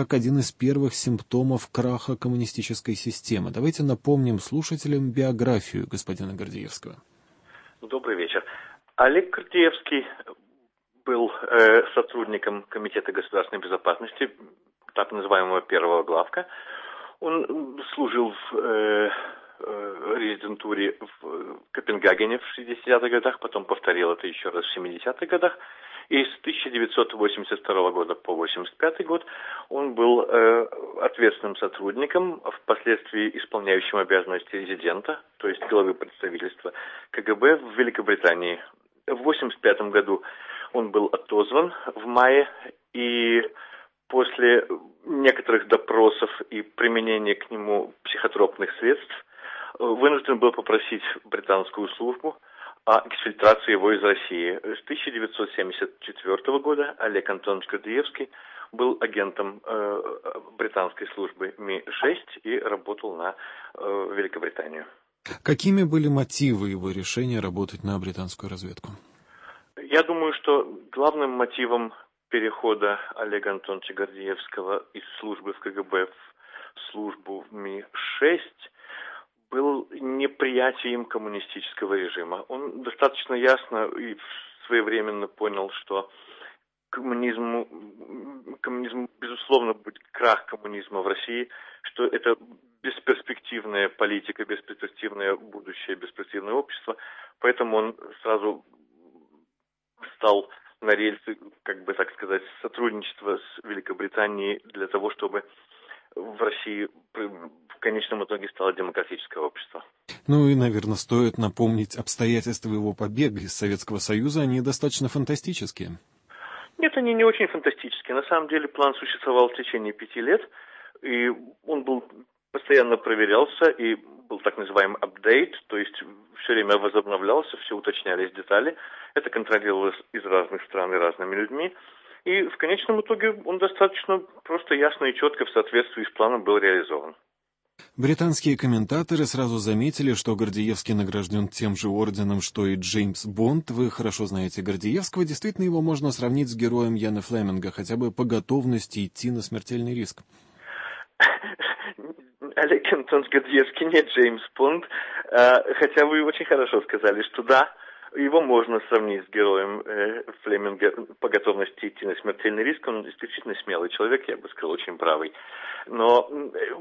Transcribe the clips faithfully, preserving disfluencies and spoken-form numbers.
как один из первых симптомов краха коммунистической системы. Давайте напомним слушателям биографию господина Гордеевского. Добрый вечер. Олег Гордеевский был э, сотрудником Комитета государственной безопасности, так называемого первого главка. Он служил в э, э, резидентуре в Копенгагене в шестидесятых годах, потом повторил это еще раз в семидесятых годах. И с тысяча девятьсот восемьдесят второго года по восемьдесят пятый год он был э, ответственным сотрудником, впоследствии исполняющим обязанности резидента, то есть главы представительства КГБ в Великобритании. В восемьдесят пятом году он был отозван в мае, и после некоторых допросов и применения к нему психотропных средств вынужден был попросить британскую службу о эксфильтрации его из России. С тысяча девятьсот семьдесят четвёртого года Олег Антонович Гордеевский был агентом э, британской службы Ми шесть и работал на э, Великобританию. Какими были мотивы его решения работать на британскую разведку? Я думаю, что главным мотивом перехода Олега Антоновича Гордеевского из службы в КГБ в службу в Ми шесть был неприятием коммунистического режима. Он достаточно ясно и своевременно понял, что коммунизму, коммунизм, безусловно, будет крах коммунизма в России, что это бесперспективная политика, бесперспективное будущее, бесперспективное общество. Поэтому он сразу стал на рельсы, как бы так сказать, сотрудничества с Великобританией для того, чтобы в России в конечном итоге стало демократическое общество. Ну и, наверное, стоит напомнить обстоятельства его побега из Советского Союза, они достаточно фантастические. Нет, они не очень фантастические. На самом деле план существовал в течение пяти лет, и он был постоянно проверялся, и был так называемый апдейт, то есть все время возобновлялся, все уточнялись детали. Это контролировалось из разных стран и разными людьми. И в конечном итоге он достаточно просто ясно и четко в соответствии с планом был реализован. Британские комментаторы сразу заметили, что Гордеевский награжден тем же орденом, что и Джеймс Бонд. Вы хорошо знаете Гордеевского. Действительно, его можно сравнить с героем Яна Флеминга, хотя бы по готовности идти на смертельный риск. Олег Антонович Гордеевский не Джеймс Бонд, хотя вы очень хорошо сказали, что да, его можно сравнить с героем э, Флеминга по готовности идти на смертельный риск. Он исключительно смелый человек, я бы сказал, очень бравый. Но э,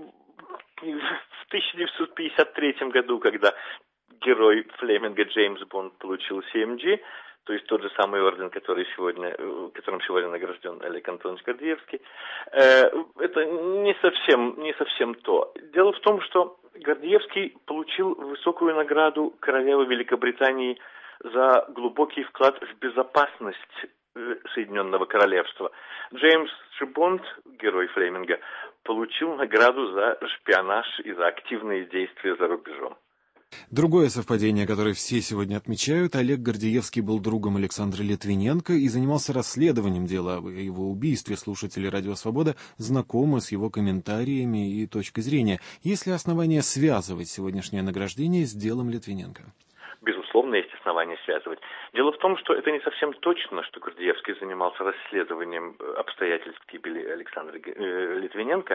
в тысяча девятьсот пятьдесят третьем году, когда герой Флеминга Джеймс Бонд получил си эм джи, то есть тот же самый орден, который сегодня, которым сегодня награжден Олег Антонович Гордеевский, э, это не совсем, не совсем то. Дело в том, что Гордеевский получил высокую награду королевы Великобритании за глубокий вклад в безопасность Соединенного Королевства. Джеймс Бонд, герой Флеминга, получил награду за шпионаж и за активные действия за рубежом. Другое совпадение, которое все сегодня отмечают: Олег Гордеевский был другом Александра Литвиненко и занимался расследованием дела о его убийстве. Слушатели «Радио Свобода» знакомы с его комментариями и точкой зрения. Есть ли основания связывать сегодняшнее награждение с делом Литвиненко? Безусловно, есть основания связывать. Дело в том, что это не совсем точно, что Гордеевский занимался расследованием обстоятельств гибели Александра Литвиненко.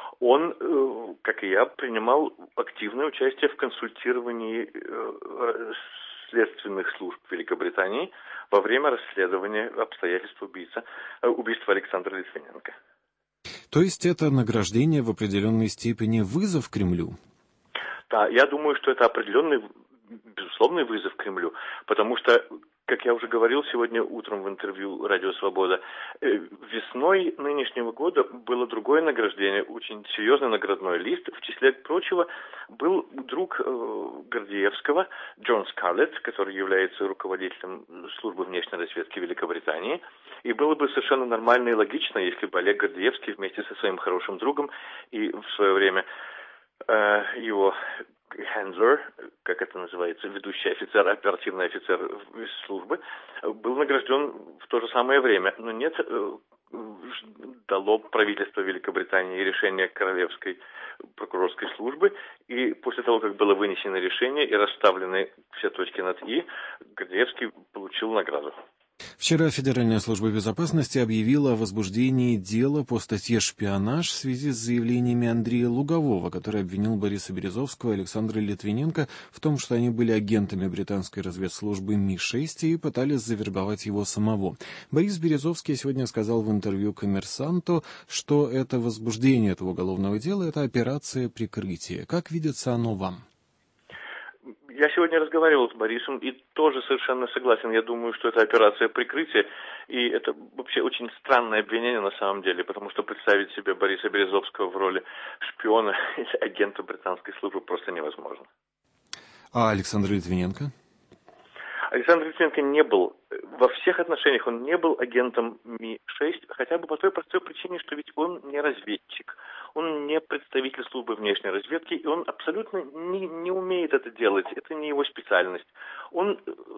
Он, как и я, принимал активное участие в консультировании следственных служб Великобритании во время расследования обстоятельств убийца, убийства Александра Литвиненко. То есть это награждение в определенной степени вызов Кремлю? Да, я думаю, что это определенный, безусловный вызов Кремлю, потому что, как я уже говорил сегодня утром в интервью «Радио Свобода», весной нынешнего года было другое награждение, очень серьезный наградной лист. В числе прочего был друг Гордеевского, Джон Скарлетт, который является руководителем службы внешней разведки Великобритании. И было бы совершенно нормально и логично, если бы Олег Гордеевский вместе со своим хорошим другом и в свое время э, его хендлер, как это называется, ведущий офицер, оперативный офицер службы, был награжден в то же самое время. Но нет, дало правительство Великобритании решение Королевской прокурорской службы, и после того, как было вынесено решение и расставлены все точки над «и», Гордеевский получил награду. Вчера Федеральная служба безопасности объявила о возбуждении дела по статье «Шпионаж» в связи с заявлениями Андрея Лугового, который обвинил Бориса Березовского и Александра Литвиненко в том, что они были агентами британской разведслужбы Ми шесть и пытались завербовать его самого. Борис Березовский сегодня сказал в интервью «Коммерсанту», что это возбуждение этого уголовного дела – это операция прикрытия. Как видится оно вам? Я сегодня разговаривал с Борисом и тоже совершенно согласен. Я думаю, что это операция прикрытия, и это вообще очень странное обвинение на самом деле, потому что представить себе Бориса Березовского в роли шпиона или агента британской службы просто невозможно. А Александр Литвиненко? Александр Литвиненко не был, во всех отношениях он не был агентом Ми шесть, хотя бы по той простой причине, что ведь он не разведчик, он не представитель службы внешней разведки, и он абсолютно не, не умеет это делать, это не его специальность. Он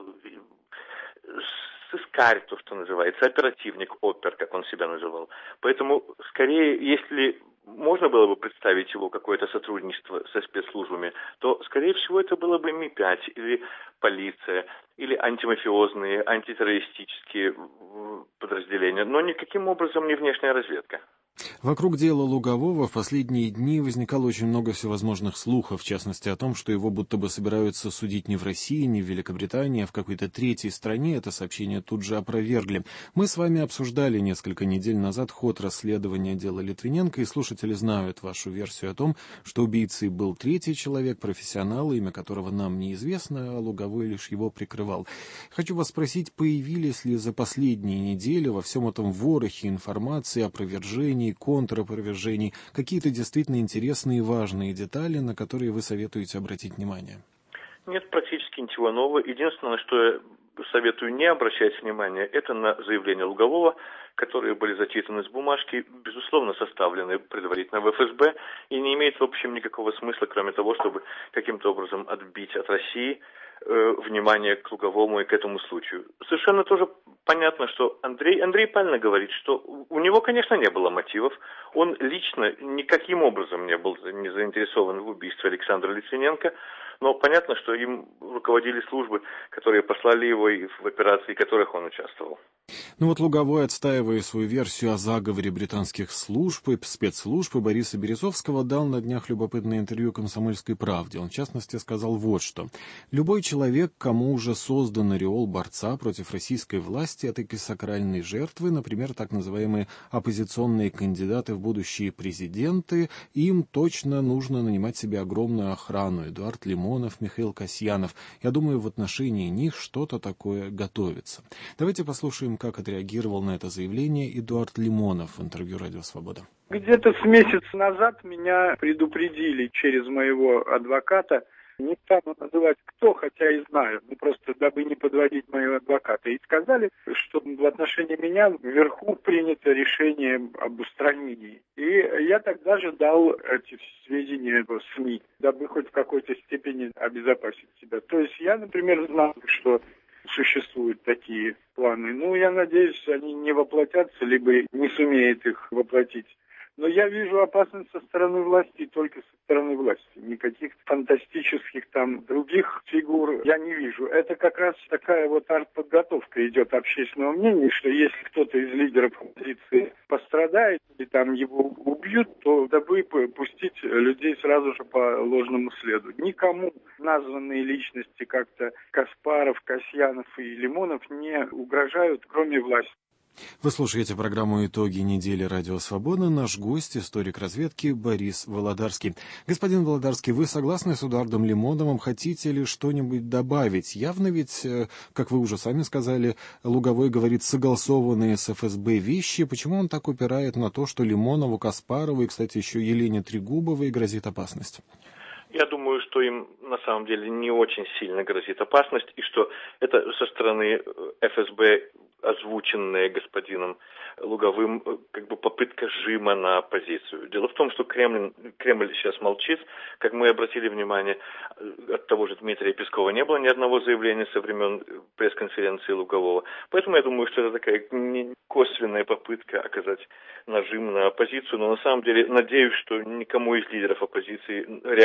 сыскарь, то, что называется, оперативник, опер, как он себя называл. Поэтому, скорее, если можно было бы представить его какое-то сотрудничество со спецслужбами, то, скорее всего, это было бы Ми пять или полиция, или антимафиозные, антитеррористические подразделения, но никаким образом не внешняя разведка. Вокруг дела Лугового в последние дни возникало очень много всевозможных слухов, в частности о том, что его будто бы собираются судить не в России, не в Великобритании, а в какой-то третьей стране. Это сообщение тут же опровергли. Мы с вами обсуждали несколько недель назад ход расследования дела Литвиненко, и слушатели знают вашу версию о том, что убийцей был третий человек, профессионал, имя которого нам неизвестно, а Луговой лишь его прикрывал. Хочу вас спросить, появились ли за последние недели во всем этом ворохе информации, опровержений, контропровержений, какие-то действительно интересные и важные детали, на которые вы советуете обратить внимание? Нет практически ничего нового. Единственное, на что я советую не обращать внимания, это на заявления Лугового, которые были зачитаны с бумажки, безусловно, составлены предварительно в эф эс бэ, и не имеет, в общем, никакого смысла, кроме того, чтобы каким-то образом отбить от России э, внимание к Луговому и к этому случаю. Совершенно тоже понятно, что Андрей, Андрей правильно говорит, что у него, конечно, не было мотивов. Он лично никаким образом не был не заинтересован в убийстве Александра Литвиненко, но понятно, что им руководили службы, которые послали его и в операции, в которых он участвовал. Ну вот Луговой, отстаивая свою версию о заговоре британских служб и спецслужб и Бориса Березовского, дал на днях любопытное интервью «Комсомольской правде». Он, в частности, сказал вот что. «Любой человек, кому уже создан ореол борца против российской власти, этакой сакральной жертвы, например, так называемые оппозиционные кандидаты в будущие президенты, им точно нужно нанимать себе огромную охрану. Эдуард Лимонов, Михаил Касьянов. Я думаю, в отношении них что-то такое готовится». Давайте послушаем, как отреагировал на это заявление Эдуард Лимонов в интервью «Радио Свобода». Где-то с месяц назад меня предупредили через моего адвоката, не стану называть кто, хотя и знаю, ну просто дабы не подводить моего адвоката, и сказали, что в отношении меня вверху принято решение об устранении. И я тогда же дал эти сведения в СМИ, дабы хоть в какой-то степени обезопасить себя. То есть я, например, знал, что существуют такие планы. Ну, я надеюсь, они не воплотятся, либо не сумеют их воплотить. Но я вижу опасность со стороны власти, только со стороны власти. Никаких фантастических там других фигур я не вижу. Это как раз такая вот артподготовка идет общественного мнения, что если кто-то из лидеров оппозиции пострадает или там его убьют, то дабы пустить людей сразу же по ложному следу. Никому названные личности как-то Каспаров, Касьянов и Лимонов не угрожают, кроме власти. Вы слушаете программу «Итоги недели. Радио Свобода». Наш гость, историк разведки Борис Володарский. Господин Володарский, вы согласны с Эдуардом Лимоновым? Хотите ли что-нибудь добавить? Явно ведь, как вы уже сами сказали, Луговой говорит согласованные с эф эс бэ вещи. Почему он так упирает на то, что Лимонову, Каспарову и, кстати, еще Елене Трегубовой грозит опасность? Я думаю, что им на самом деле не очень сильно грозит опасность, и что это со стороны эф эс бэ, озвученная господином Луговым, как бы попытка жима на оппозицию. Дело в том, что Кремль, Кремль сейчас молчит. Как мы обратили внимание, от того же Дмитрия Пескова не было ни одного заявления со времен пресс-конференции Лугового. Поэтому я думаю, что это такая косвенная попытка оказать нажим на оппозицию. Но на самом деле надеюсь, что никому из лидеров оппозиции реальной опасности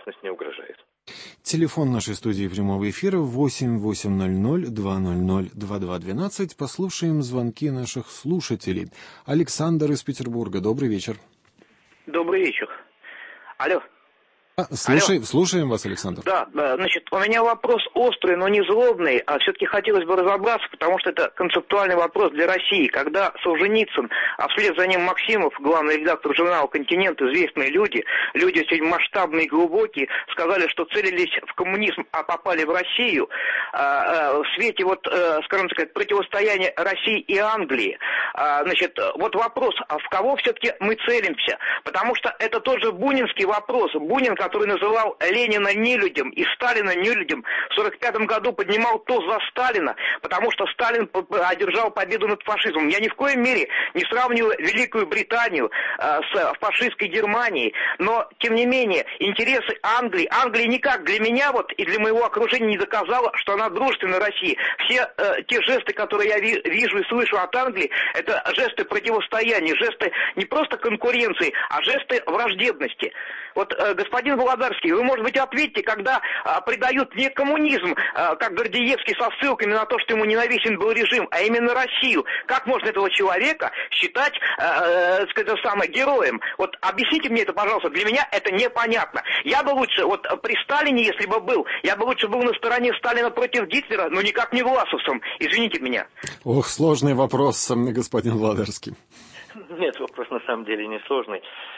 безопасность не угрожает. Телефон нашей студии прямого эфира восемь восемь ноль ноль два ноль ноль два два двенадцать. Послушаем звонки наших слушателей. Александр из Петербурга. Добрый вечер. Добрый вечер. Алло. А, слушай, Алло. Слушаем вас, Александр. Да, да, значит, у меня вопрос острый, но не злобный, а все-таки хотелось бы разобраться, потому что это концептуальный вопрос для России. Когда Солженицын, а вслед за ним Максимов, главный редактор журнала «Континент», известные люди, люди очень масштабные и глубокие, сказали, что целились в коммунизм, а попали в Россию, а, а, в свете, вот, а, скажем так, противостояния России и Англии. А, значит, вот вопрос, а в кого все-таки мы целимся? Потому что это тоже бунинский вопрос. Бунин, который называл Ленина нелюдем и Сталина нелюдем, в сорок пятом году поднимал тост за Сталина, потому что Сталин одержал победу над фашизмом. Я ни в коей мере не сравниваю Великую Британию э, с фашистской Германией, но, тем не менее, интересы Англии, Англия никак для меня вот и для моего окружения не доказала, что она дружественна России. Все э, те жесты, которые я ви- вижу и слышу от Англии, это жесты противостояния, жесты не просто конкуренции, а жесты враждебности. Вот, э, господин Володарский, вы, может быть, ответите, когда а, предают не коммунизм, а, как Гордеевский, со ссылками на то, что ему ненавистен был режим, а именно Россию. Как можно этого человека считать, а, а, сказать, самое, героем? Вот объясните мне это, пожалуйста, для меня это непонятно. Я бы лучше, вот при Сталине, если бы был, я бы лучше был на стороне Сталина против Гитлера, но никак не власовцем. Извините меня. Ох, сложный вопрос, господин Володарский. Нет, вопрос на самом деле не сложный.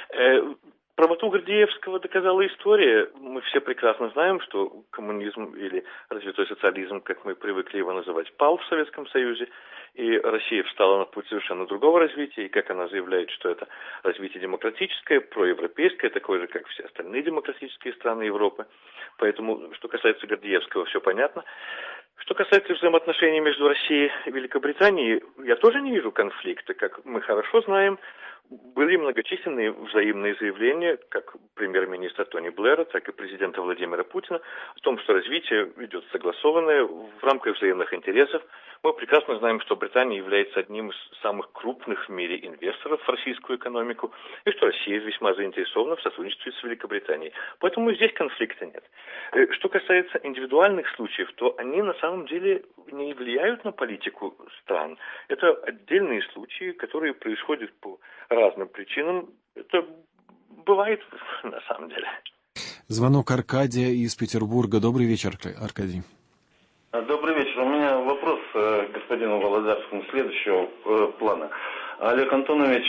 Правоту Гордеевского доказала история. Мы все прекрасно знаем, что коммунизм или развитой социализм, как мы привыкли его называть, пал в Советском Союзе, и Россия встала на путь совершенно другого развития, и как она заявляет, что это развитие демократическое, проевропейское, такое же, как все остальные демократические страны Европы. Поэтому, что касается Гордеевского, все понятно. Что касается взаимоотношений между Россией и Великобританией, я тоже не вижу конфликта. Как мы хорошо знаем, были многочисленные взаимные заявления, как премьер-министра Тони Блэра, так и президента Владимира Путина, о том, что развитие идет согласованное в рамках взаимных интересов. Мы прекрасно знаем, что Британия является одним из самых крупных в мире инвесторов в российскую экономику, и что Россия весьма заинтересована в сотрудничестве с Великобританией. Поэтому здесь конфликта нет. Что касается индивидуальных случаев, то они на самом деле не влияют на политику стран. Это отдельные случаи, которые происходят по разным причинам. Это бывает на самом деле. Звонок Аркадия из Петербурга. Добрый вечер, Аркадий. Добрый вечер. У меня вопрос к господину Володарскому следующего плана. Олег Антонович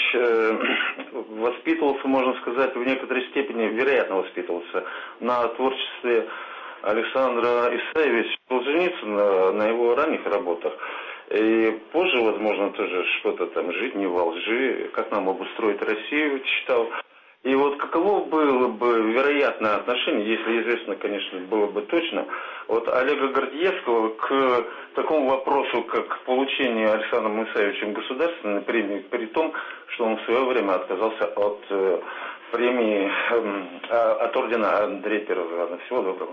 воспитывался, можно сказать, в некоторой степени, вероятно, воспитывался на творчестве Александра Исаевича Солженицына, на его ранних работах. И позже, возможно, тоже что-то там «Жить не во лжи», «Как нам обустроить Россию» читал. И вот каково было бы вероятное отношение, если известно, конечно, было бы точно, от Олега Гордеевского к такому вопросу, как получение Александром Исаевичем государственной премии, при том, что он в свое время отказался от э, премии, э, от ордена Андрея Первого. Всего доброго.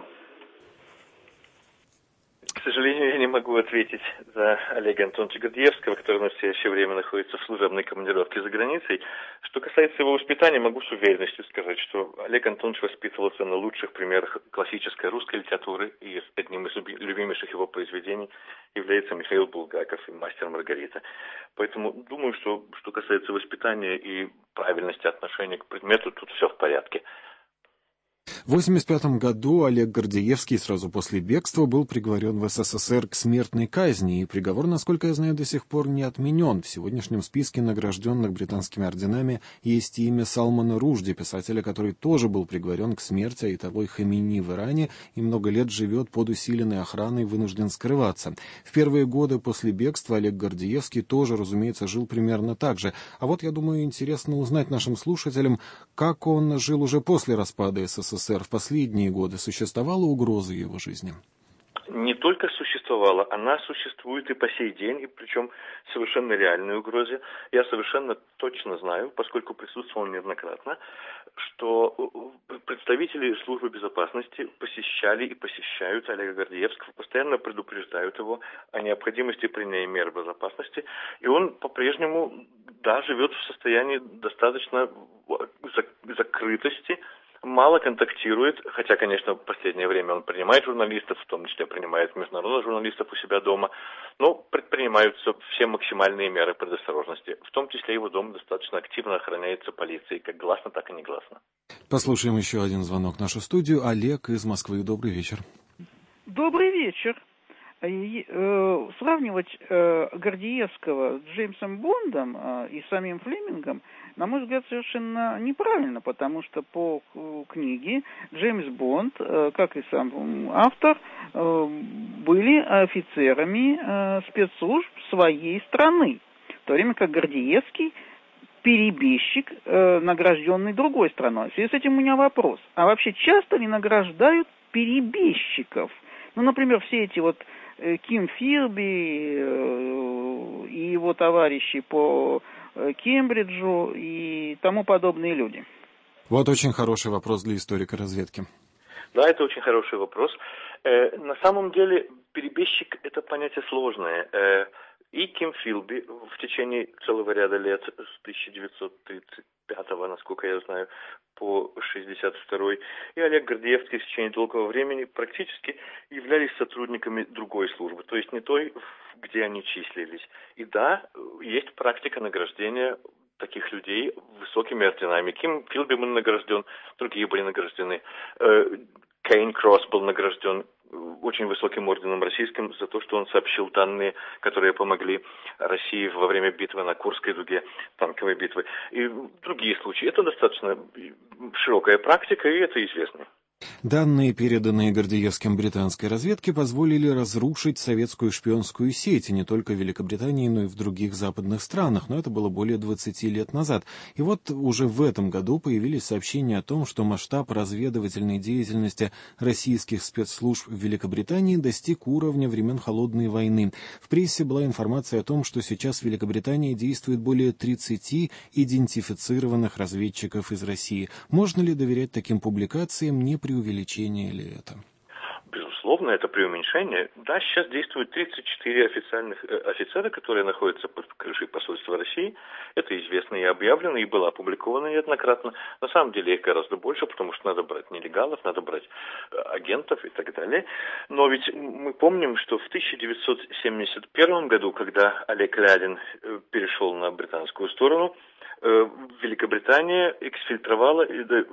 К сожалению, я не могу ответить за Олега Антоновича Гордеевского, который в настоящее время находится в служебной командировке за границей. Что касается его воспитания, могу с уверенностью сказать, что Олег Антонович воспитывался на лучших примерах классической русской литературы, и одним из любимейших его произведений является Михаил Булгаков и «Мастер Маргарита». Поэтому думаю, что, что касается воспитания и правильности отношения к предмету, тут все в порядке. В восемьдесят пятом году Олег Гордеевский сразу после бегства был приговорен в СССР к смертной казни, и приговор, насколько я знаю, до сих пор не отменен. В сегодняшнем списке награжденных британскими орденами есть имя Салмана Ружди, писателя, который тоже был приговорен к смерти Айтолой Хамини в Иране и много лет живет под усиленной охраной, вынужден скрываться. В первые годы после бегства Олег Гордеевский тоже, разумеется, жил примерно так же. А вот, я думаю, интересно узнать нашим слушателям, как он жил уже после распада СССР. В последние годы существовала угроза его жизни? Не только существовала, она существует и по сей день, и причем совершенно реальной угрозе. Я совершенно точно знаю, поскольку присутствовал неоднократно, что представители службы безопасности посещали и посещают Олега Гордеевского, постоянно предупреждают его о необходимости принятия мер безопасности, и он по-прежнему, да, живет в состоянии достаточно закрытости, мало контактирует, хотя, конечно, в последнее время он принимает журналистов, в том числе принимает международных журналистов у себя дома, но предпринимаются все максимальные меры предосторожности. В том числе его дом достаточно активно охраняется полицией, как гласно, так и негласно. Послушаем еще один звонок в нашу студию. Олег из Москвы. Добрый вечер. Добрый вечер. И, э, сравнивать э, Гордеевского с Джеймсом Бондом э, и самим Флемингом, на мой взгляд, совершенно неправильно, потому что по э, книге Джеймс Бонд, э, как и сам автор, э, были офицерами э, спецслужб своей страны, в то время как Гордеевский перебежчик, э, награжденный другой страной. В связи с этим у меня вопрос. А вообще часто ли награждают перебежчиков? Ну, например, все эти вот э, Ким Фирби э, и его товарищи по э, Кембриджу и тому подобные люди. Вот очень хороший вопрос для историка разведки. Да, это очень хороший вопрос. Э, на самом деле, перебежчик – это понятие сложное. Э, и Ким Филби в течение целого ряда лет, с тысяча девятьсот тридцать пятого, насколько я знаю, по шестьдесят второй, и Олег Гордеевский в течение долгого времени практически являлись сотрудниками другой службы, то есть не той, где они числились. И да, есть практика награждения таких людей высокими орденами. Ким Филби был награжден, другие были награждены. Кейн Кросс был награжден очень высоким орденом российским за то, что он сообщил данные, которые помогли России во время битвы на Курской дуге, танковой битвы. И другие случаи. Это достаточно широкая практика, и это известно. Данные, переданные Гордеевским британской разведке, позволили разрушить советскую шпионскую сеть, и не только в Великобритании, но и в других западных странах, но это было более двадцати лет назад. И вот уже в этом году появились сообщения о том, что масштаб разведывательной деятельности российских спецслужб в Великобритании достиг уровня времен Холодной войны. В прессе была информация о том, что сейчас в Великобритании действует более тридцати идентифицированных разведчиков из России. Можно ли доверять таким публикациям, не преувеличение ли это? Безусловно, это преуменьшение. Да, сейчас действуют тридцать четыре официальных э, офицера, которые находятся под крышей посольства России. Это известно и объявлено, и было опубликовано неоднократно. На самом деле их гораздо больше, потому что надо брать нелегалов, надо брать э, агентов и так далее. Но ведь мы помним, что в тысяча девятьсот семьдесят первом году, когда Олег Лядин э, перешел на британскую сторону, э, Великобритания эксфильтровала э,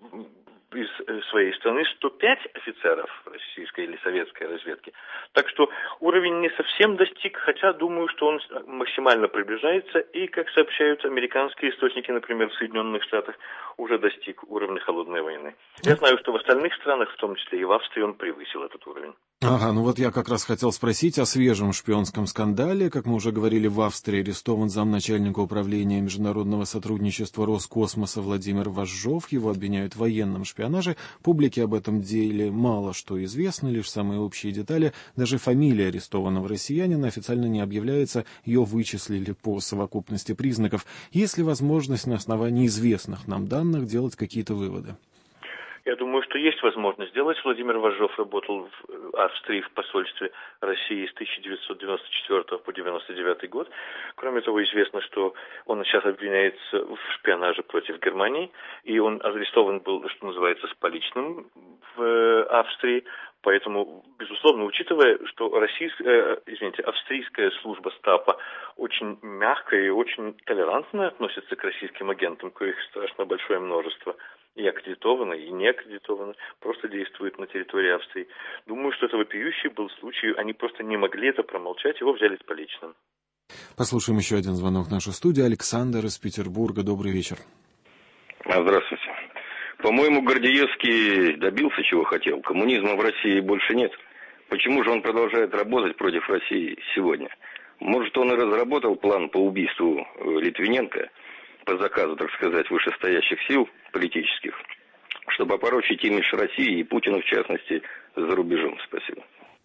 из своей страны сто пять офицеров российской или советской разведки. Так что уровень не совсем достиг, хотя думаю, что он максимально приближается, и, как сообщают американские источники, например, в Соединенных Штатах, уже достиг уровня холодной войны. Я знаю, что в остальных странах, в том числе и в Австрии, он превысил этот уровень. Ага, ну вот я как раз хотел спросить о свежем шпионском скандале. Как мы уже говорили, в Австрии арестован замначальника управления международного сотрудничества Роскосмоса Владимир Вожжов. Его обвиняют в военном шпионаже. Публике об этом деле мало что известно, лишь самые общие детали. Даже фамилия арестованного россиянина официально не объявляется, ее вычислили по совокупности признаков. Есть ли возможность на основании известных нам данных делать какие-то выводы? Я думаю, что есть возможность сделать. Владимир Вожжов работал в Австрии в посольстве России с тысяча девятьсот девяносто четвёртого по девяносто девятый год. Кроме того, известно, что он сейчас обвиняется в шпионаже против Германии, и он арестован был, что называется, с поличным в Австрии. Поэтому, безусловно, учитывая, что российская, извините, австрийская служба Стапа очень мягко и очень толерантно относится к российским агентам, коих страшно большое множество, и аккредитованы, и не аккредитованы, просто действуют на территории Австрии. Думаю, что это вопиющий был случай, они просто не могли это промолчать, его взяли с поличным. Послушаем еще один звонок в нашу студию. Александр из Петербурга. Добрый вечер. Здравствуйте. По-моему, Гордеевский добился, чего хотел. Коммунизма в России больше нет. Почему же он продолжает работать против России сегодня? Может, он и разработал план по убийству Литвиненко по заказу, так сказать, вышестоящих сил политических, чтобы опорочить имидж России и Путина, в частности, за рубежом. Спасибо.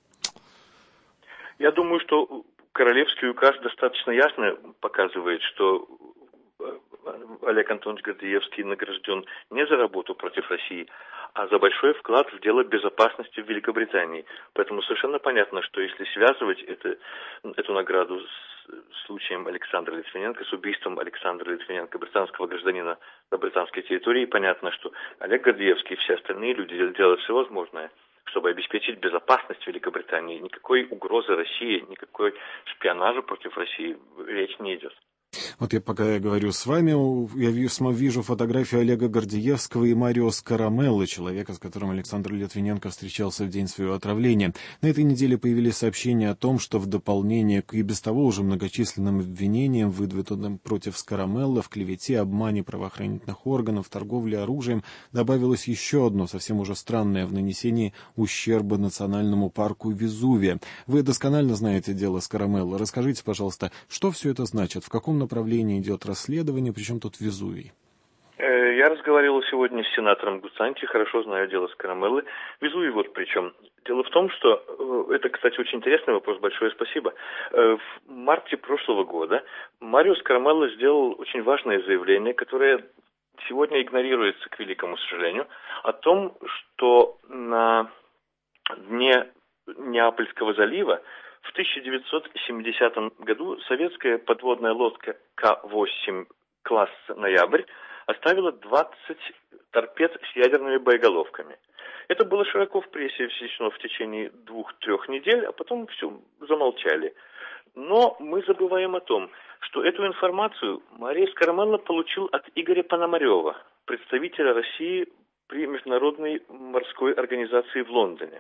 Я думаю, что Королевский указ достаточно ясно показывает, что Олег Антонович Гордеевский награжден не за работу против России, а за большой вклад в дело безопасности в Великобритании. Поэтому совершенно понятно, что если связывать это, эту награду с с случаем Александра Литвиненко, с убийством Александра Литвиненко, британского гражданина на британской территории. Понятно, что Олег Гордеевский и все остальные люди делают все возможное, чтобы обеспечить безопасность Великобритании. Никакой угрозы России, никакой шпионажа против России речь не идет. Вот я пока я говорю с вами, я вижу фотографию Олега Гордеевского и Марио Скарамелло, человека, с которым Александр Литвиненко встречался в день своего отравления. На этой неделе появились сообщения о том, что в дополнение к и без того уже многочисленным обвинениям, выдвинутым против Скарамелло в клевете, обмане правоохранительных органов, торговле оружием, добавилось еще одно, совсем уже странное, в нанесении ущерба национальному парку Везувия. Вы досконально знаете дело Скарамелло. Расскажите, пожалуйста, что все это значит, в каком направлении идет расследование, причем тут Везувий? Я разговаривал сегодня с сенатором Гуцанти, хорошо знаю дело Скарамеллы. Везувий вот при чем. Дело в том, что, это, кстати, очень интересный вопрос, большое спасибо. В марте прошлого года Марио Скарамелло сделал очень важное заявление, которое сегодня игнорируется, к великому сожалению, о том, что на дне Неапольского залива в тысяча девятьсот семидесятом году советская подводная лодка К восемь класса «Ноябрь» оставила двадцать торпед с ядерными боеголовками. Это было широко в прессе освещено в течение двух-трех недель, а потом все, замолчали. Но мы забываем о том, что эту информацию Марио Скарамелло получил от Игоря Пономарева, представителя России при Международной морской организации в Лондоне.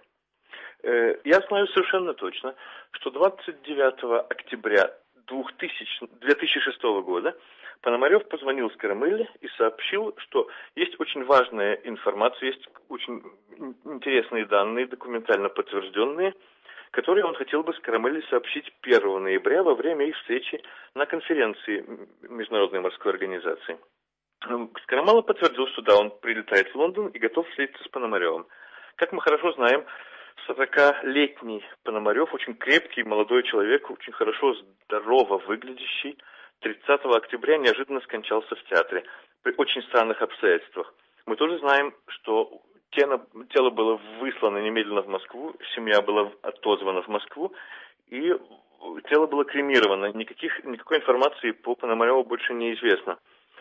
Я знаю совершенно точно, что двадцать девятого октября две тысячи шестого года Пономарев позвонил Скарамелле и сообщил, что есть очень важная информация, есть очень интересные данные, документально подтвержденные, которые он хотел бы Скарамелле сообщить первого ноября во время их встречи на конференции Международной морской организации. Скарамелло подтвердил, что да, он прилетает в Лондон и готов встретиться с Пономаревым. Как мы хорошо знаем, сорокалетний Пономарев, очень крепкий молодой человек, очень хорошо, здорово выглядящий, тридцатого октября неожиданно скончался в театре при очень странных обстоятельствах. Мы тоже знаем, что тело было выслано немедленно в Москву, семья была отозвана в Москву, и тело было кремировано. Никаких, никакой информации по Пономареву больше не известно.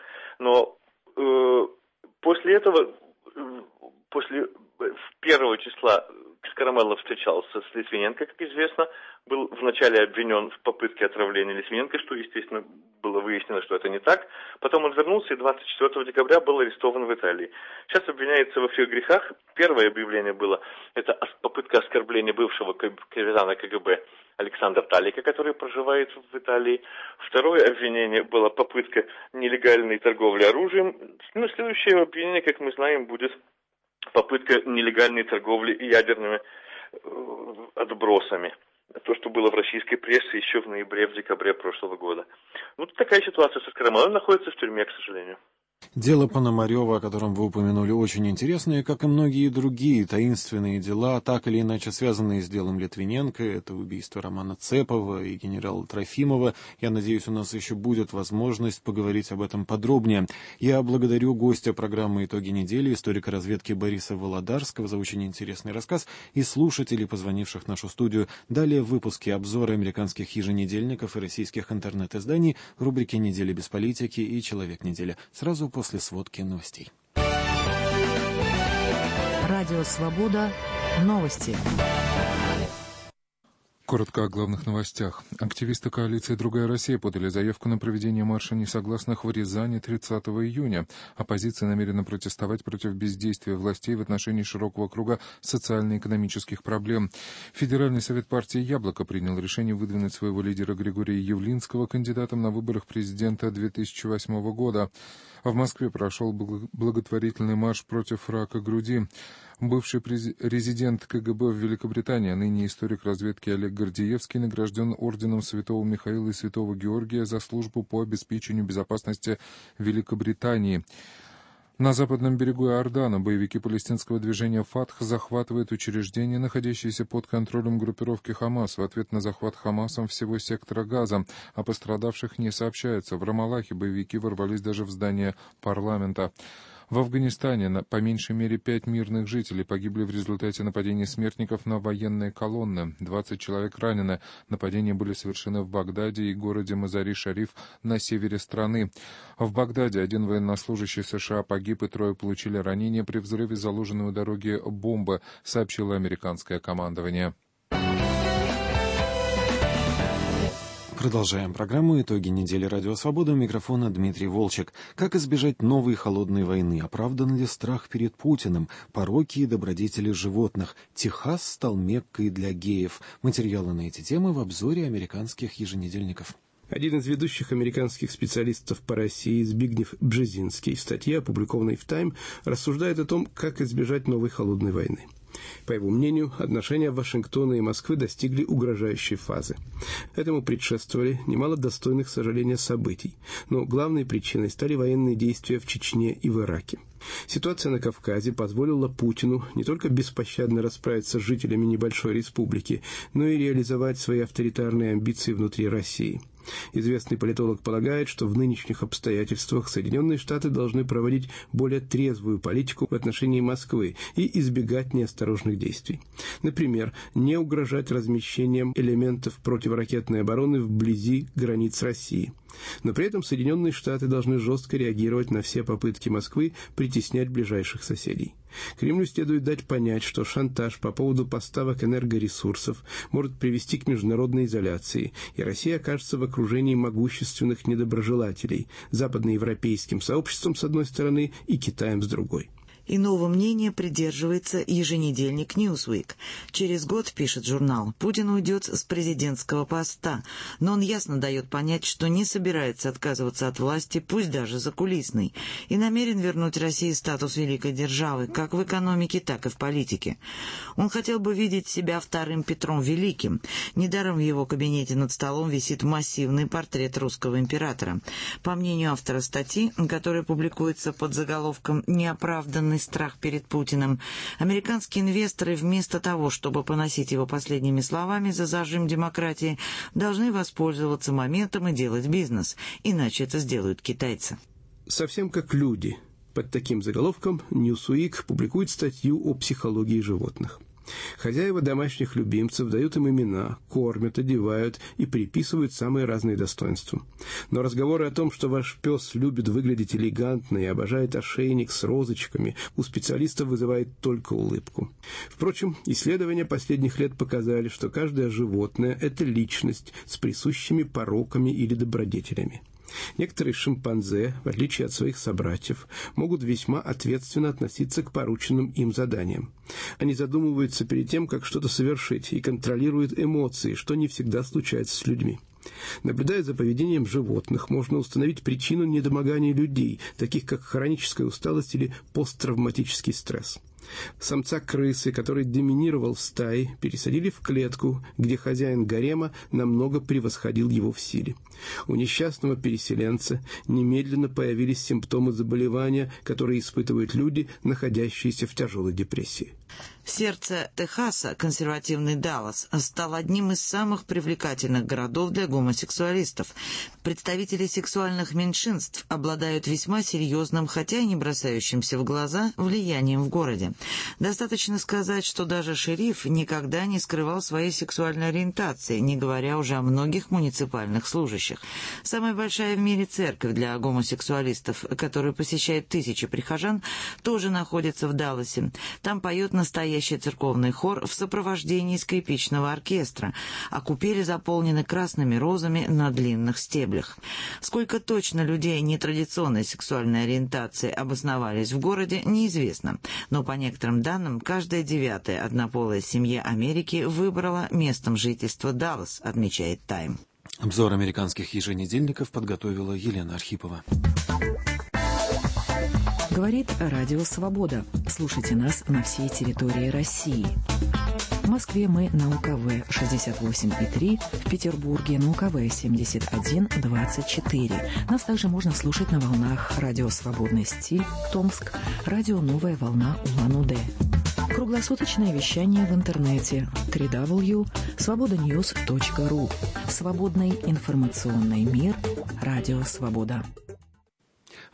Но э, после этого, э, после первого числа Скарамелло встречался с Литвиненко, как известно, был вначале обвинен в попытке отравления Литвиненко, что, естественно, было выяснено, что это не так. Потом он вернулся и двадцать четвёртого декабря был арестован в Италии. Сейчас обвиняется во всех грехах. Первое объявление было, это попытка оскорбления бывшего капитана КГБ Александра Талика, который проживает в Италии. Второе обвинение было попытка нелегальной торговли оружием. Ну, следующее обвинение, как мы знаем, будет попытка нелегальной торговли ядерными э, отбросами. То, что было в российской прессе еще в ноябре, в декабре прошлого года. Ну, такая ситуация со Скарамелло. Он находится в тюрьме, к сожалению. Дело Пономарева, о котором вы упомянули, очень интересное, как и многие другие таинственные дела, так или иначе связанные с делом Литвиненко. Это убийство Романа Цепова и генерала Трофимова. Я надеюсь, у нас еще будет возможность поговорить об этом подробнее. Я благодарю гостя программы «Итоги недели», историка разведки Бориса Володарского, за очень интересный рассказ, и слушателей, позвонивших в нашу студию. Далее в выпуске обзоры американских еженедельников и российских интернет-изданий, рубрики «Неделя без политики» и «Человек недели». Сразу после сводки новостей. Радио «Свобода». Новости. Коротко о главных новостях. Активисты коалиции «Другая Россия» подали заявку на проведение марша несогласных в Рязани тридцатого июня. Оппозиция намерена протестовать против бездействия властей в отношении широкого круга социально-экономических проблем. Федеральный совет партии «Яблоко» принял решение выдвинуть своего лидера Григория Явлинского кандидатом на выборах президента две тысячи восьмого года. В Москве прошел благотворительный марш против рака груди. Бывший резидент КГБ в Великобритании, а ныне историк разведки Олег Гордеевский награжден орденом Святого Михаила и Святого Георгия за службу по обеспечению безопасности Великобритании. На западном берегу Иордана боевики палестинского движения «Фатх» захватывают учреждения, находящиеся под контролем группировки «Хамас», в ответ на захват «Хамасом» всего сектора Газа. О пострадавших не сообщается. В Рамаллахе боевики ворвались даже в здание парламента. В Афганистане на, по меньшей мере пять мирных жителей погибли в результате нападения смертников на военные колонны. двадцать человек ранены. Нападения были совершены в Багдаде и городе Мазари-Шариф на севере страны. В Багдаде один военнослужащий США погиб и трое получили ранения при взрыве заложенной у дороги бомбы, сообщило американское командование. Продолжаем программу «Итоги недели. Радио Свобода». У микрофона Дмитрий Волчек. Как избежать новой холодной войны? Оправдан ли страх перед Путиным? Пороки и добродетели животных. Техас стал Меккой для геев. Материалы на эти темы в обзоре американских еженедельников. Один из ведущих американских специалистов по России, Збигнев Бжезинский, в статье, опубликованной в «Тайм», рассуждает о том, как избежать новой холодной войны. По его мнению, отношения Вашингтона и Москвы достигли угрожающей фазы. Этому предшествовали немало достойных сожаления событий, но главной причиной стали военные действия в Чечне и в Ираке. Ситуация на Кавказе позволила Путину не только беспощадно расправиться с жителями небольшой республики, но и реализовать свои авторитарные амбиции внутри России. Известный политолог полагает, что в нынешних обстоятельствах Соединенные Штаты должны проводить более трезвую политику в отношении Москвы и избегать неосторожных действий. Например, не угрожать размещением элементов противоракетной обороны вблизи границ России. Но при этом Соединенные Штаты должны жестко реагировать на все попытки Москвы притеснять ближайших соседей. Кремлю следует дать понять, что шантаж по поводу поставок энергоресурсов может привести к международной изоляции, и Россия окажется в окружении могущественных недоброжелателей, западноевропейским сообществом с одной стороны и Китаем с другой. Иного мнения придерживается еженедельник Newsweek. Через год, пишет журнал, Путин уйдет с президентского поста, но он ясно дает понять, что не собирается отказываться от власти, пусть даже закулисной, и намерен вернуть России статус великой державы, как в экономике, так и в политике. Он хотел бы видеть себя вторым Петром Великим. Недаром в его кабинете над столом висит массивный портрет русского императора. По мнению автора статьи, которая публикуется под заголовком «Неоправданный страх перед Путиным», американские инвесторы вместо того, чтобы поносить его последними словами за зажим демократии, должны воспользоваться моментом и делать бизнес, иначе это сделают китайцы. Совсем как люди. Под таким заголовком Newsweek публикует статью о психологии животных. Хозяева домашних любимцев дают им имена, кормят, одевают и приписывают самые разные достоинства. Но разговоры о том, что ваш пес любит выглядеть элегантно и обожает ошейник с розочками, у специалистов вызывает только улыбку. Впрочем, исследования последних лет показали, что каждое животное – это личность с присущими пороками или добродетелями. Некоторые шимпанзе, в отличие от своих собратьев, могут весьма ответственно относиться к порученным им заданиям. Они задумываются перед тем, как что-то совершить, и контролируют эмоции, что не всегда случается с людьми. Наблюдая за поведением животных, можно установить причину недомогания людей, таких как хроническая усталость или посттравматический стресс. Самца крысы, который доминировал в стае, пересадили в клетку, где хозяин гарема намного превосходил его в силе. У несчастного переселенца немедленно появились симптомы заболевания, которые испытывают люди, находящиеся в тяжелой депрессии. Сердце Техаса, консервативный Даллас, стал одним из самых привлекательных городов для гомосексуалистов. Представители сексуальных меньшинств обладают весьма серьезным, хотя и не бросающимся в глаза, влиянием в городе. Достаточно сказать, что даже шериф никогда не скрывал своей сексуальной ориентации, не говоря уже о многих муниципальных служащих. Самая большая в мире церковь для гомосексуалистов, которую посещает тысячи прихожан, тоже находится в Далласе. Там поет настоящий церковный хор в сопровождении скрипичного оркестра, а купели заполнены красными розами на длинных стеблях. Сколько точно людей нетрадиционной сексуальной ориентации обосновались в городе, неизвестно, но по некоторым данным, каждая девятая однополая семья Америки выбрала местом жительства Даллас, отмечает «Тайм». Обзор американских еженедельников подготовила Елена Архипова. Говорит Радио Свобода. Слушайте нас на всей территории России. В Москве мы на У К В шестьдесят восемь и три, в Петербурге на У К В семьдесят один двадцать четыре. Нас также можно слушать на волнах Радио Свободный стиль, Томск, Радио Новая волна Улан-Удэ. Круглосуточное вещание в интернете дабл ю дабл ю дабл ю точка свобода ньюс точка ру. Свободный информационный мир. Радио Свобода.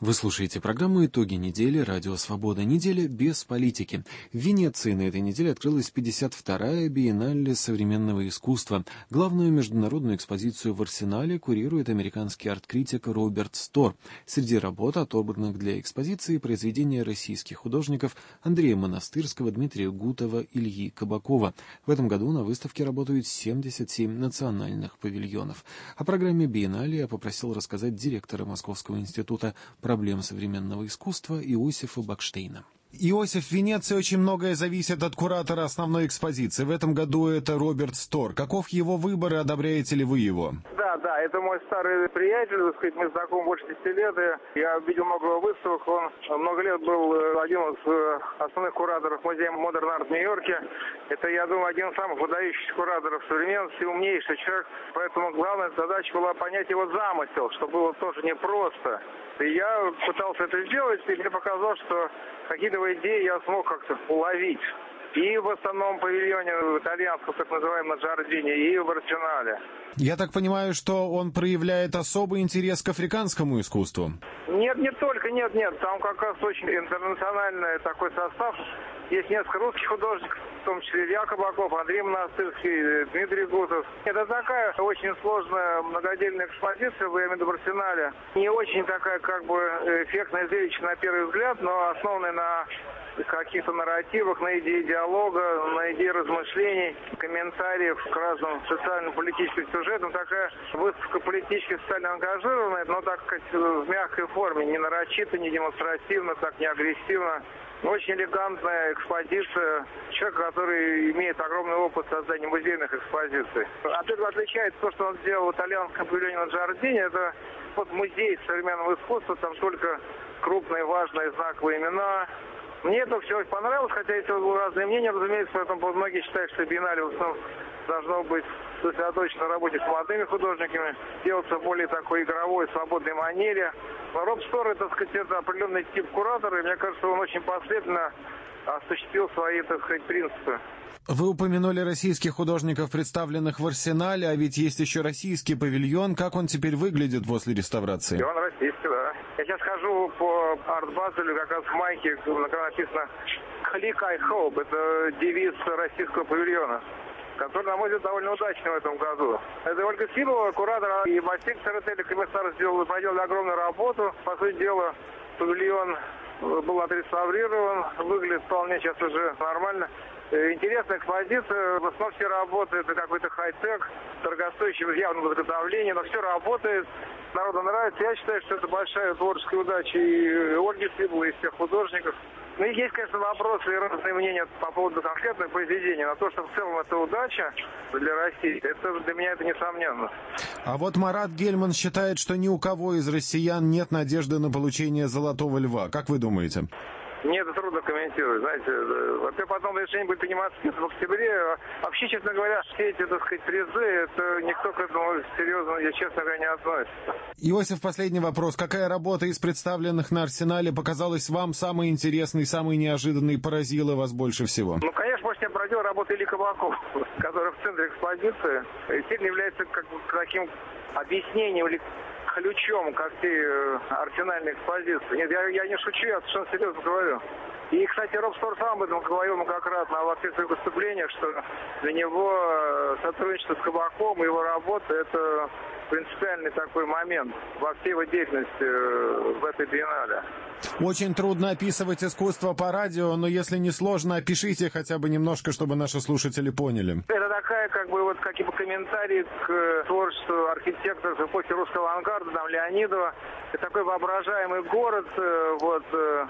Вы слушаете программу «Итоги недели. Радио Свобода». Неделя без политики. В Венеции на этой неделе открылась пятьдесят вторая биеннале современного искусства. Главную международную экспозицию в Арсенале курирует американский арт-критик Роберт Стор. Среди работ, отобранных для экспозиции, произведения российских художников Андрея Монастырского, Дмитрия Гутова, Ильи Кабакова. В этом году на выставке работают семьдесят семь национальных павильонов. О программе биеннале я попросил рассказать директора Московского института проблем современного искусства Иосифа Бакштейна. Иосиф, в Венеции очень многое зависит от куратора основной экспозиции. В этом году это Роберт Стор. Каков его выбор и одобряете ли вы его? Да, да, это мой старый приятель, так сказать, мы знакомы больше десяти лет, и я видел много его выставок, он много лет был один из основных кураторов музея Модерн Арт в Нью-Йорке. Это, я думаю, один из самых выдающихся кураторов современности, умнейший человек, поэтому главная задача была понять его замысел, что было тоже непросто. И я пытался это сделать, и мне показалось, что какие-то идеи я смог как-то уловить. И в основном павильоне в итальянском, так называемом Джардине, и в Арсенале. Я так понимаю, что он проявляет особый интерес к африканскому искусству? Нет, не только, нет, нет. Там как раз очень интернациональный такой состав. Есть несколько русских художников, в том числе Илья Кабаков, Андрей Монастырский, Дмитрий Гутов. Это такая очень сложная многодельная экспозиция в именно в Арсенале. Не очень такая как бы эффектная зрелище на первый взгляд, но основанная на каких-то нарративах, на идее диалога, на идее размышлений, комментариев к разным социально-политическим сюжетам. Такая выставка политически социально ангажированная, но так сказать, в мягкой форме, не нарочито, не демонстративно, так не агрессивно. Очень элегантная экспозиция. Человек, который имеет огромный опыт создания музейных экспозиций. От этого отличается то, что он сделал в итальянском павильоне на Джардине. Это вот музей современного искусства, там только крупные, важные, знаковые имена. Мне это все понравилось, хотя есть разные мнения, разумеется, поэтому многие считают, что биеннале в основном должно быть сосредоточено на работе с молодыми художниками, делаться в более такой игровой, свободной манере. Но Роб Стор, это, так сказать, это определенный тип куратора, и мне кажется, он очень последовательно осуществил свои, так сказать, принципы. Вы упомянули российских художников, представленных в Арсенале, а ведь есть еще российский павильон. Как он теперь выглядит после реставрации? И он российский, да. Я сейчас хожу по арт-базелю, как раз в майке, на которой написано «Click I Hope». Это девиз российского павильона, который, на мой взгляд, довольно удачный в этом году. Это Ольга Симова, куратор и мастер Церетели, комиссар, сделал, проделали огромную работу. По сути дела, павильон был отреставрирован, выглядит вполне сейчас уже нормально. Интересная экспозиция, в основном все работы, это какой-то хай-тек, дорогостоящий в явном изготовлении, но все работает, народу нравится. Я считаю, что это большая творческая удача и Ольги Симовой, и всех художников. Ну и есть, конечно, вопросы и разные мнения по поводу конкретных произведений, но то, что в целом это удача для России, это для меня это несомненно. А вот Марат Гельман считает, что ни у кого из россиян нет надежды на получение «Золотого льва». Как вы думаете? Мне это трудно комментировать, знаете. Во-первых, потом решение будет приниматься в октябре. Вообще, честно говоря, все эти, так сказать, призы, это никто к этому серьезно, я честно говоря, не относится. Иосиф, последний вопрос. Какая работа из представленных на Арсенале показалась вам самой интересной, самой неожиданной, поразила вас больше всего? Ну, конечно, больше меня поразила работа Ильи Кабакова, которая в центре экспозиции. Действительно является как таким объяснением или ключом ко всей арсенальной экспозиции. Нет, я, я не шучу, я совершенно серьезно говорю. И, кстати, Роб Стор сам об этом говорил многократно во всех своих выступлениях, что для него сотрудничество с Кабаковым, его работа, это принципиальный такой момент во всей его деятельности в этой биеннале. Очень трудно описывать искусство по радио, но если не сложно, опишите хотя бы немножко, чтобы наши слушатели поняли. Это такая, как бы, вот, как бы комментарий к творчеству архитекторов эпохи русского авангарда, там, Леонидова. Это такой воображаемый город, вот,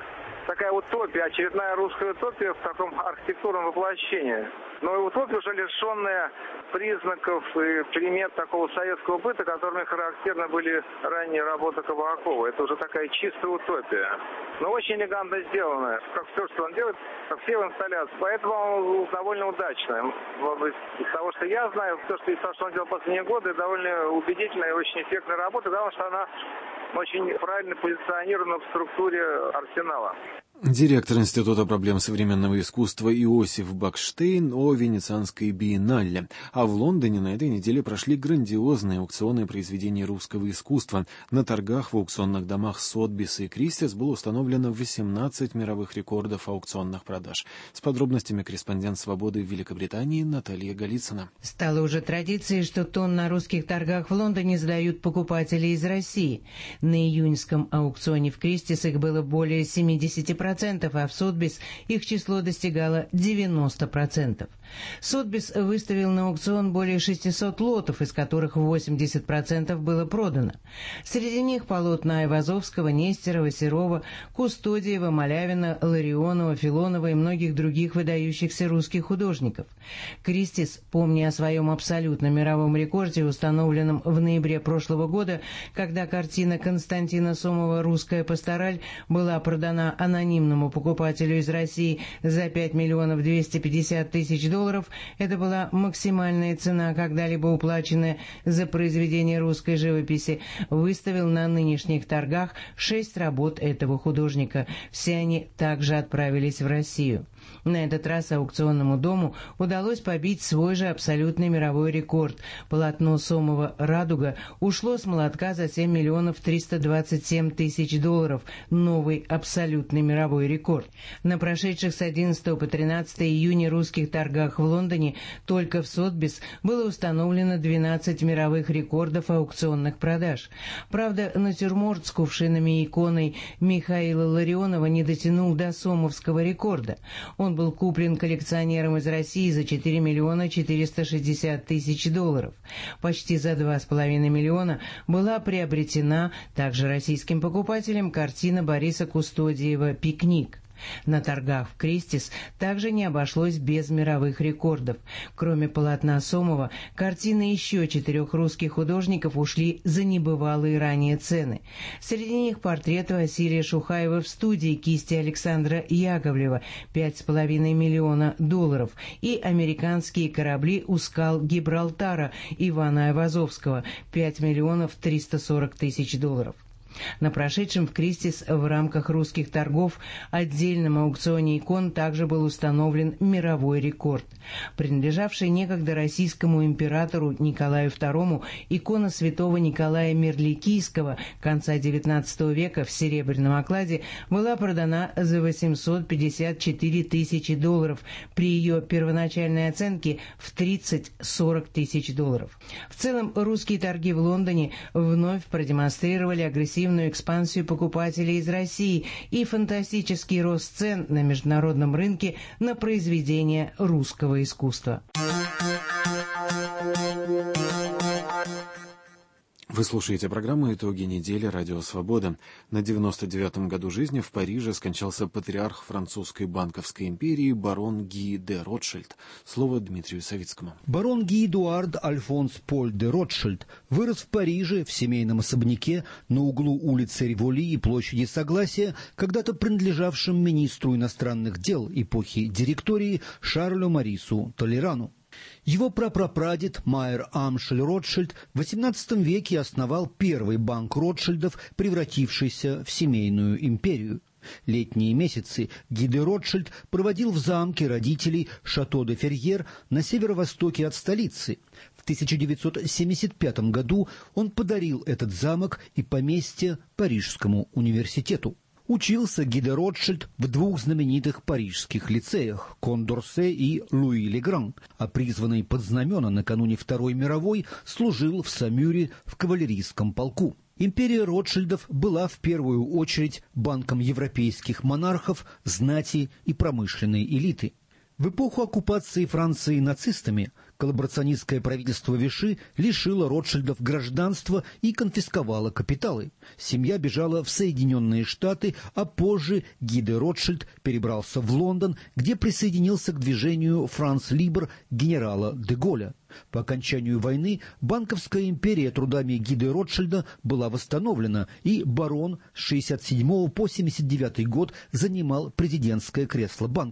такая утопия, очередная русская утопия в таком архитектурном воплощении. Но утопия уже лишенная признаков и примет такого советского быта, которыми характерны были ранние работы Кабакова. Это уже такая чистая утопия. Но очень элегантно сделанная, как все, что он делает, как все его инсталляции. Поэтому он довольно удачный. Из того, что я знаю, то, что, то, что он делал последние годы, довольно убедительная и очень эффектная работа, потому что она очень правильно позиционирована в структуре Арсенала. Директор Института проблем современного искусства Иосиф Бакштейн о Венецианской биеннале. А в Лондоне на этой неделе прошли грандиозные аукционные произведения русского искусства. На торгах в аукционных домах Сотбис и Кристис было установлено восемнадцать мировых рекордов аукционных продаж. С подробностями корреспондент «Свободы» в Великобритании Наталья Голицына. Стало уже традицией, что тон на русских торгах в Лондоне сдают покупатели из России. На июньском аукционе в Кристис их было более семьдесят процентов. А в Сотбис их число достигало девяносто процентов. Сотбис выставил на аукцион более шестисот лотов, из которых восемьдесят процентов было продано. Среди них полотна Айвазовского, Нестерова, Серова, Кустодиева, Малявина, Ларионова, Филонова и многих других выдающихся русских художников. Кристис, помня о своем абсолютно мировом рекорде, установленном в ноябре прошлого года, когда картина Константина Сомова «Русская пастораль» была продана анонимно покупателю из России за пять миллионов двести пятьдесят тысяч долларов, это была максимальная цена, когда-либо уплаченная за произведение русской живописи, выставил на нынешних торгах шесть работ этого художника. Все они также отправились в Россию. На этот раз аукционному дому удалось побить свой же абсолютный мировой рекорд. Полотно Сомова «Радуга» ушло с молотка за семь миллионов триста двадцать семь тысяч долларов. Новый абсолютный мировой рекорд. На прошедших с одиннадцатого по тринадцатое июня русских торгах в Лондоне только в Сотбис было установлено двенадцать мировых рекордов аукционных продаж. Правда, натюрморт с кувшинами и иконой Михаила Ларионова не дотянул до сомовского рекорда. Он был куплен коллекционером из России за четыре миллиона четыреста шестьдесят тысяч долларов. Почти за два с половиной миллиона была приобретена также российским покупателем картина Бориса Кустодиева «Пикник». На торгах в Кристис также не обошлось без мировых рекордов. Кроме полотна Сомова, картины еще четырех русских художников ушли за небывалые ранее цены. Среди них портрет Василия Шухаева в студии кисти Александра Яковлева – пять с половиной миллиона долларов, и американские корабли у скал Гибралтара Ивана Айвазовского – пять миллионов триста сорок тысяч долларов. На прошедшем в Кристис в рамках русских торгов отдельном аукционе икон также был установлен мировой рекорд. Принадлежавшая некогда российскому императору Николаю второму икона святого Николая Мерликийского конца девятнадцатого века в серебряном окладе была продана за восемьсот пятьдесят четыре тысячи долларов при ее первоначальной оценке в тридцать-сорок тысяч долларов. В целом, русские торги в Лондоне вновь продемонстрировали агрессивную экспансию покупателей из России и фантастический рост цен на международном рынке на произведения русского искусства. Вы слушаете программу «Итоги недели. Радио Свобода». На девяносто девятом году жизни в Париже скончался патриарх французской банковской империи барон Ги де Ротшильд. Слово Дмитрию Савицкому. Барон Ги Эдуард Альфонс Поль де Ротшильд вырос в Париже в семейном особняке на углу улицы Риволи и площади Согласия, когда-то принадлежавшем министру иностранных дел эпохи директории Шарлю Марису Толерану. Его прапрапрадед Майер Амшель Ротшильд в восемнадцатом веке основал первый банк Ротшильдов, превратившийся в семейную империю. Летние месяцы Ги де Ротшильд проводил в замке родителей Шато де Ферьер на северо-востоке от столицы. В тысяча девятьсот семьдесят пятом году он подарил этот замок и поместье Парижскому университету. Учился Ги де Ротшильд в двух знаменитых парижских лицеях – Кондорсе и Луи-Легран, а призванный под знамена накануне Второй мировой служил в Самюре в кавалерийском полку. Империя Ротшильдов была в первую очередь банком европейских монархов, знати и промышленной элиты. В эпоху оккупации Франции нацистами коллаборационистское правительство Виши лишило Ротшильдов гражданства и конфисковало капиталы. Семья бежала в Соединенные Штаты, а позже Ги де Ротшильд перебрался в Лондон, где присоединился к движению «Франц Либр» генерала де Голля. По окончанию войны банковская империя трудами Ги де Ротшильда была восстановлена, и барон с шестьдесят седьмого по семьдесят девятый год занимал президентское кресло банка.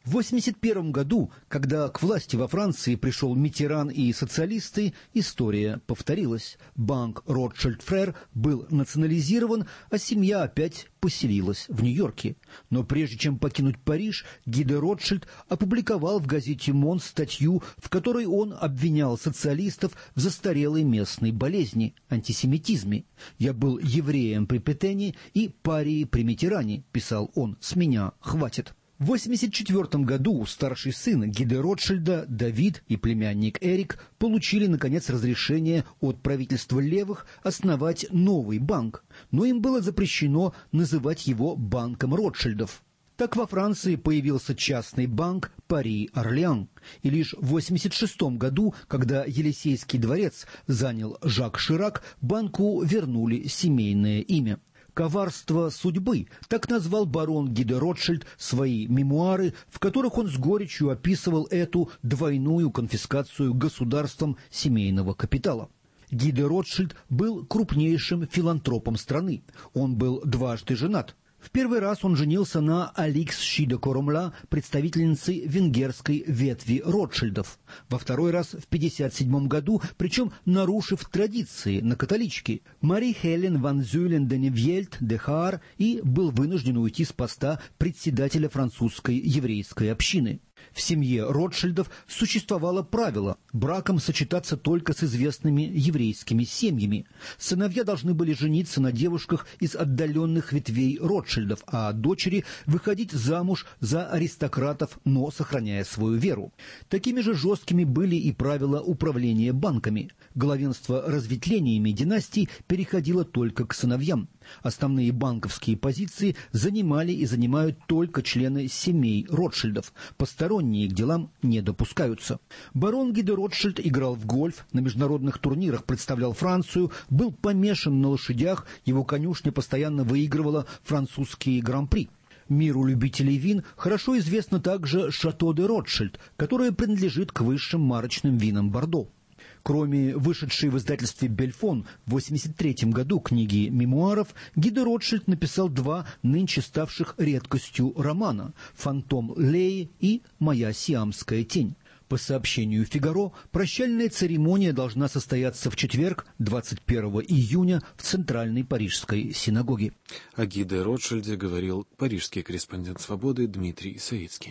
В восемьдесят первом году, когда к власти во Франции пришел Миттеран и социалисты, история повторилась. Банк Ротшильд-Фрер был национализирован, а семья опять поселилась в Нью-Йорке. Но прежде чем покинуть Париж, Ги де Ротшильд опубликовал в газете «Мон» статью, в которой он обвинял социалистов в застарелой местной болезни – антисемитизме. «Я был евреем при Петене и парией при Миттеране», – писал он, – «с меня хватит». В восемьдесят четвёртом году старший сын Ги де Ротшильда, Давид, и племянник Эрик получили, наконец, разрешение от правительства левых основать новый банк, но им было запрещено называть его банком Ротшильдов. Так во Франции появился частный банк Пари-Орлеан, и лишь в восемьдесят шестом году, когда Елисейский дворец занял Жак Ширак, банку вернули семейное имя. «Коварство судьбы» — так назвал барон Ги де Ротшильд свои мемуары, в которых он с горечью описывал эту двойную конфискацию государством семейного капитала. Ги де Ротшильд был крупнейшим филантропом страны. Он был дважды женат. В первый раз он женился на Аликс Ши де Коромля, представительнице венгерской ветви Ротшильдов. Во второй раз в пятьдесят седьмом году, причем нарушив традиции, на католичке, Мари Хелен ван Зюлен де Невьельт де Хаар, и был вынужден уйти с поста председателя французской еврейской общины. В семье Ротшильдов существовало правило – браком сочетаться только с известными еврейскими семьями. Сыновья должны были жениться на девушках из отдаленных ветвей Ротшильдов, а дочери выходить замуж за аристократов, но сохраняя свою веру. Такими же жесткими были и правила управления банками. Главенство разветвлениями династий переходило только к сыновьям. Основные банковские позиции занимали и занимают только члены семей Ротшильдов. Посторонние к делам не допускаются. Барон Ги де Ротшильд играл в гольф, на международных турнирах представлял Францию, был помешан на лошадях, его конюшня постоянно выигрывала французские гран-при. Миру любителей вин хорошо известно также Шато де Ротшильд, которое принадлежит к высшим марочным винам Бордо. Кроме вышедшей в издательстве «Бельфон» в восемьдесят третьем году книги мемуаров, Ги де Ротшильд написал два нынче ставших редкостью романа «Фантом Леи» и «Моя сиамская тень». По сообщению «Фигаро», прощальная церемония должна состояться в четверг, двадцать первого июня, в Центральной Парижской синагоге. О Ги де Ротшильде говорил парижский корреспондент «Свободы» Дмитрий Савицкий.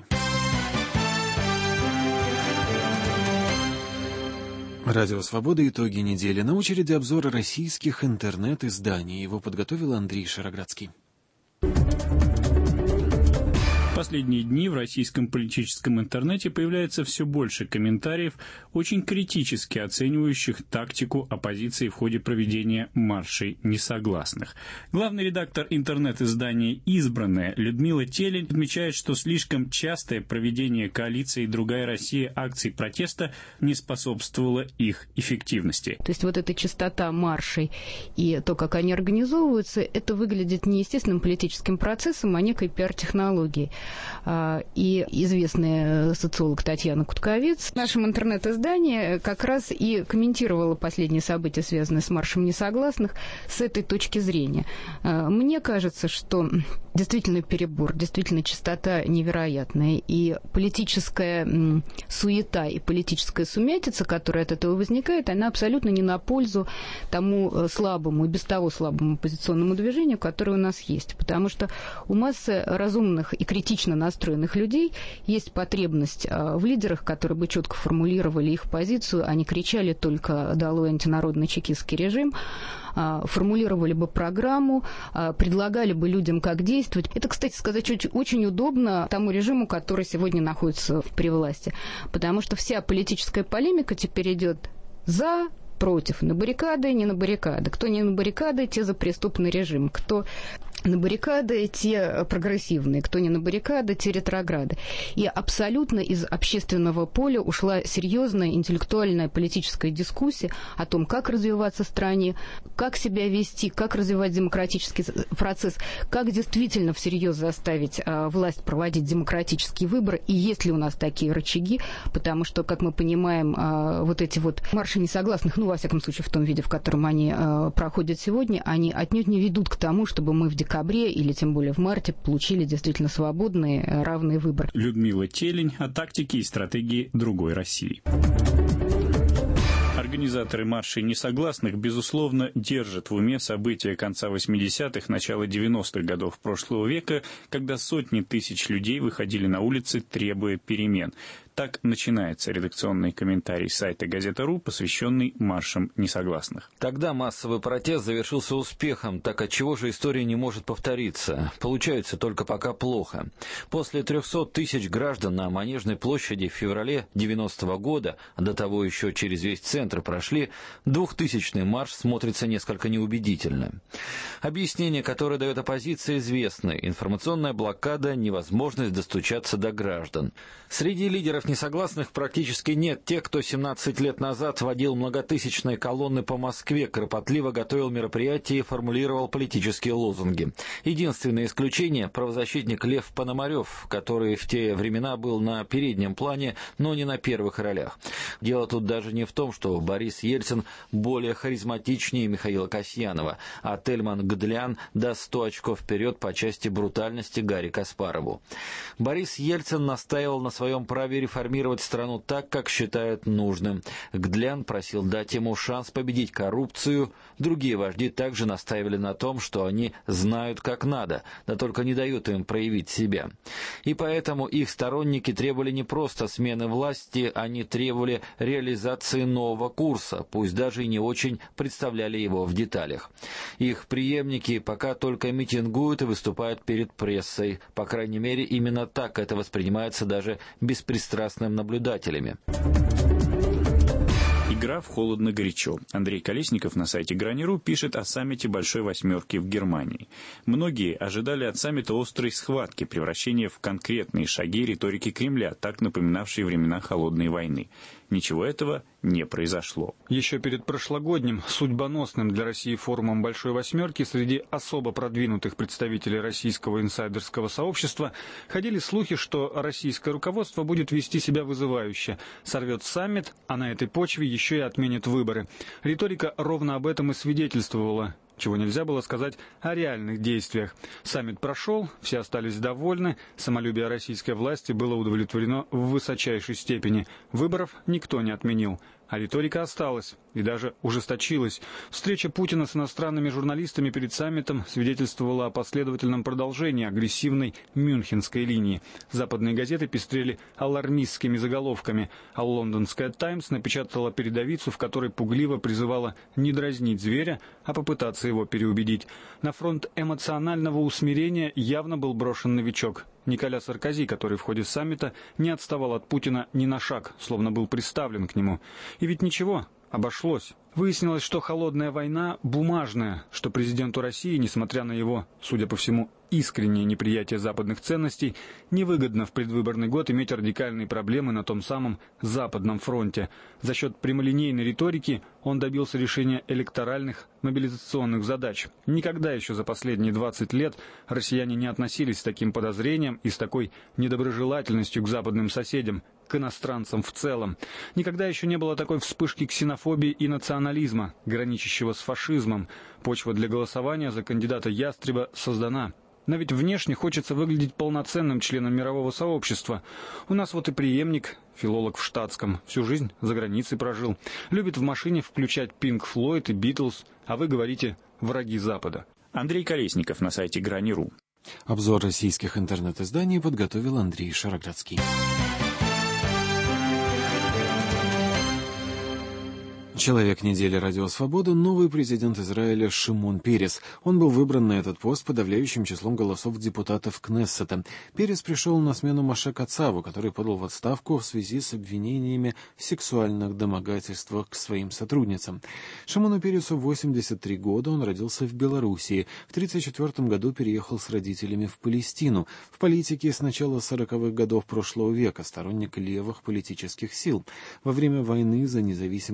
Радио «Свобода. Итоги недели». На очереди обзор российских интернет-изданий. Его подготовил Андрей Шароградский. В последние дни в российском политическом интернете появляется все больше комментариев, очень критически оценивающих тактику оппозиции в ходе проведения маршей несогласных. Главный редактор интернет-издания «Избранное» Людмила Телень отмечает, что слишком частое проведение коалиции «Другая Россия» акций протеста не способствовало их эффективности. То есть вот эта частота маршей и то, как они организовываются, это выглядит не естественным политическим процессом, а некой пиар-технологией. И известная социолог Татьяна Кутковец в нашем интернет-издании как раз и комментировала последние события, связанные с маршем несогласных, с этой точки зрения. Мне кажется, что действительно перебор, действительно частота невероятная, и политическая суета и политическая сумятица, которая от этого возникает, она абсолютно не на пользу тому слабому и без того слабому оппозиционному движению, которое у нас есть. Потому что у массы разумных и критических настроенных людей есть потребность в лидерах, которые бы четко формулировали их позицию, а не кричали только «долой антинародный чекистский режим», формулировали бы программу, предлагали бы людям, как действовать. Это, кстати сказать, очень, очень удобно тому режиму, который сегодня находится при власти, потому что вся политическая полемика теперь идет за, против, на баррикады, не на баррикады. Кто не на баррикады, те за преступный режим. Кто на баррикады, те прогрессивные. Кто не на баррикады, те ретрограды. И абсолютно из общественного поля ушла серьезная интеллектуальная политическая дискуссия о том, как развиваться в стране, как себя вести, как развивать демократический процесс, как действительно всерьез заставить а, власть проводить демократические выборы, и есть ли у нас такие рычаги, потому что, как мы понимаем, а, вот эти вот марши несогласных, ну, во всяком случае, в том виде, в котором они а, проходят сегодня, они отнюдь не ведут к тому, чтобы мы в декабре декабре или тем более в марте получили действительно свободный, равный выбор. Людмила Телень о тактике и стратегии другой России. Организаторы маршей несогласных, безусловно, держат в уме события конца восьмидесятых, начала девяностых годов прошлого века, когда сотни тысяч людей выходили на улицы, требуя перемен. Так начинается редакционный комментарий сайта «Газета.ру», посвященный маршам несогласных. Тогда массовый протест завершился успехом, так отчего же история не может повториться? Получается только пока плохо. После трехсот тысяч граждан на Манежной площади в феврале девяностого года, а до того еще через весь центр прошли, двухтысячный марш смотрится несколько неубедительно. Объяснение, которое дает оппозиция, известны. Информационная блокада, невозможность достучаться до граждан. Среди лидеров несогласных практически нет тех, кто семнадцать лет назад водил многотысячные колонны по Москве, кропотливо готовил мероприятия и формулировал политические лозунги. Единственное исключение – правозащитник Лев Пономарев, который в те времена был на переднем плане, но не на первых ролях. Дело тут даже не в том, что Борис Ельцин более харизматичнее Михаила Касьянова, а Тельман Гдлян даст сто очков вперед по части брутальности Гарри Каспарову. Борис Ельцин настаивал на своем праве реформировать страну так, как считает нужным. Гдлян просил дать ему шанс победить коррупцию. Другие вожди также настаивали на том, что они знают как надо, да только не дают им проявить себя. И поэтому их сторонники требовали не просто смены власти, они требовали реализации нового курса, пусть даже и не очень представляли его в деталях. Их преемники пока только митингуют и выступают перед прессой. По крайней мере, именно так это воспринимается даже беспристрастными наблюдателями. Игра в холодно-горячо. Андрей Колесников на сайте Грани.ру пишет о саммите Большой Восьмерки в Германии. Многие ожидали от саммита острой схватки, превращения в конкретные шаги риторики Кремля, так напоминавшие времена Холодной войны. Ничего этого не произошло. Еще перед прошлогодним судьбоносным для России форумом Большой Восьмерки среди особо продвинутых представителей российского инсайдерского сообщества ходили слухи, что российское руководство будет вести себя вызывающе, сорвет саммит, а на этой почве еще и отменит выборы. Риторика ровно об этом и свидетельствовала, чего нельзя было сказать о реальных действиях. Саммит прошел, все остались довольны, самолюбие российской власти было удовлетворено в высочайшей степени. Выборов никто не отменил. А риторика осталась и даже ужесточилась. Встреча Путина с иностранными журналистами перед саммитом свидетельствовала о последовательном продолжении агрессивной мюнхенской линии. Западные газеты пестрели алармистскими заголовками, а лондонская «Таймс» напечатала передовицу, в которой пугливо призывала не дразнить зверя, а попытаться его переубедить. На фронт эмоционального усмирения явно был брошен новичок Николя Саркози, который в ходе саммита не отставал от Путина ни на шаг, словно был приставлен к нему. И ведь ничего, обошлось. Выяснилось, что холодная война бумажная, что президенту России, несмотря на его, судя по всему, искреннее неприятие западных ценностей, невыгодно в предвыборный год иметь радикальные проблемы на том самом Западном фронте. За счет прямолинейной риторики он добился решения электоральных мобилизационных задач. Никогда еще за последние двадцать лет россияне не относились с таким подозрением и с такой недоброжелательностью к западным соседям, к иностранцам в целом. Никогда еще не было такой вспышки ксенофобии и национализма, граничащего с фашизмом. Почва для голосования за кандидата Ястреба создана. Но ведь внешне хочется выглядеть полноценным членом мирового сообщества. У нас вот и преемник, филолог в штатском, всю жизнь за границей прожил. Любит в машине включать Pink Floyd и Beatles, а вы говорите «враги Запада». Андрей Колесников на сайте Грани.ру. Обзор российских интернет-изданий подготовил Андрей Шароградский. Человек недели «Радио Свобода» — новый президент Израиля Шимон Перес. Он был выбран на этот пост подавляющим числом голосов депутатов Кнессета. Перес пришел на смену Моше Кацаву, который подал в отставку в связи с обвинениями в сексуальных домогательствах к своим сотрудницам. Шимону Пересу восемьдесят три года, он родился в Белоруссии. В тридцать четвёртом году переехал с родителями в Палестину. В политике с начала сороковых годов прошлого века, сторонник левых политических сил. Во время войны за независимость Израиля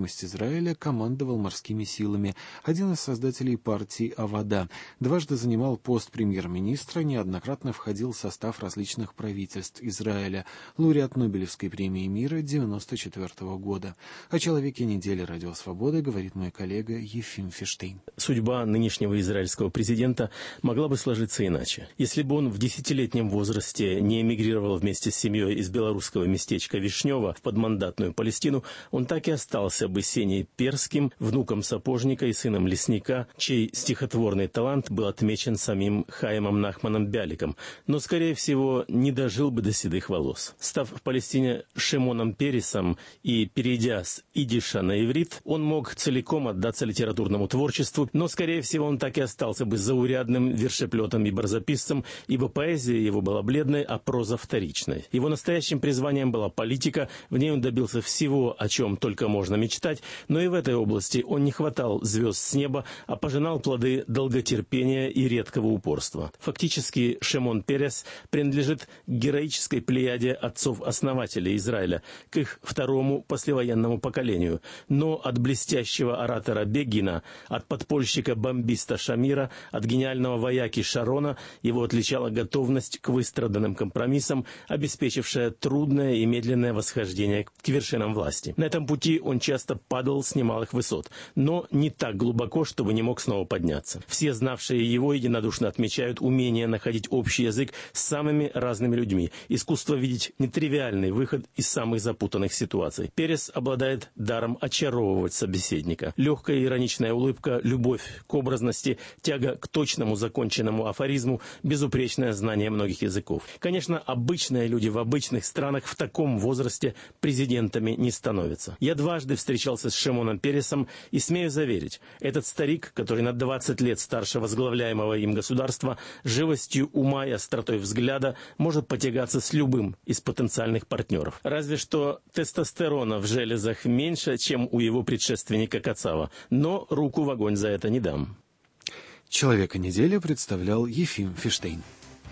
Израиля, командовал морскими силами. Один из создателей партии Авода. Дважды занимал пост премьер-министра, неоднократно входил в состав различных правительств Израиля. Лауреат Нобелевской премии мира девяносто четвёртого года. О человеке недели «Радио Свобода» говорит мой коллега Ефим Фиштейн. Судьба нынешнего израильского президента могла бы сложиться иначе. Если бы он в десятилетнем возрасте не эмигрировал вместе с семьей из белорусского местечка Вишнево в подмандатную Палестину, он так и остался бы Сеней Перским, внуком сапожника и сыном лесника, чей стихотворный талант был отмечен самим Хаимом Нахманом Бяликом, но, скорее всего, не дожил бы до седых волос. Став в Палестине Шимоном Пересом и перейдя с идиша на иврит, он мог целиком отдаться литературному творчеству, но, скорее всего, он так и остался бы заурядным вершеплетом и барзаписцем, ибо поэзия его была бледной, а проза вторичной. Его настоящим призванием была политика, в ней он добился всего, о чем только можно мечтать, но и в этой области он не хватал звезд с неба, а пожинал плоды долготерпения и редкого упорства. Фактически Шимон Перес принадлежит к героической плеяде отцов-основателей Израиля, к их второму послевоенному поколению, но от блестящего оратора Бегина, от подпольщика-бомбиста Шамира, от гениального вояки Шарона его отличала готовность к выстраданным компромиссам, обеспечившая трудное и медленное восхождение к вершинам власти. На этом пути он часто падал с немалых высот, но не так глубоко, чтобы не мог снова подняться. Все знавшие его единодушно отмечают умение находить общий язык с самыми разными людьми, искусство видеть нетривиальный выход из самых запутанных ситуаций. Перес обладает даром очаровывать собеседника. Легкая ироничная улыбка, любовь к образности, тяга к точному законченному афоризму, безупречное знание многих языков. Конечно, обычные люди в обычных странах в таком возрасте президентами не становятся. Я дважды встречался с Шимоном Пересом и смею заверить, этот старик, который на двадцать лет старше возглавляемого им государства, живостью ума и остротой взгляда может потягаться с любым из потенциальных партнеров. Разве что тестостерона в железах меньше, чем у его предшественника Кацава, но руку в огонь за это не дам. Человека недели представлял Ефим Фиштейн.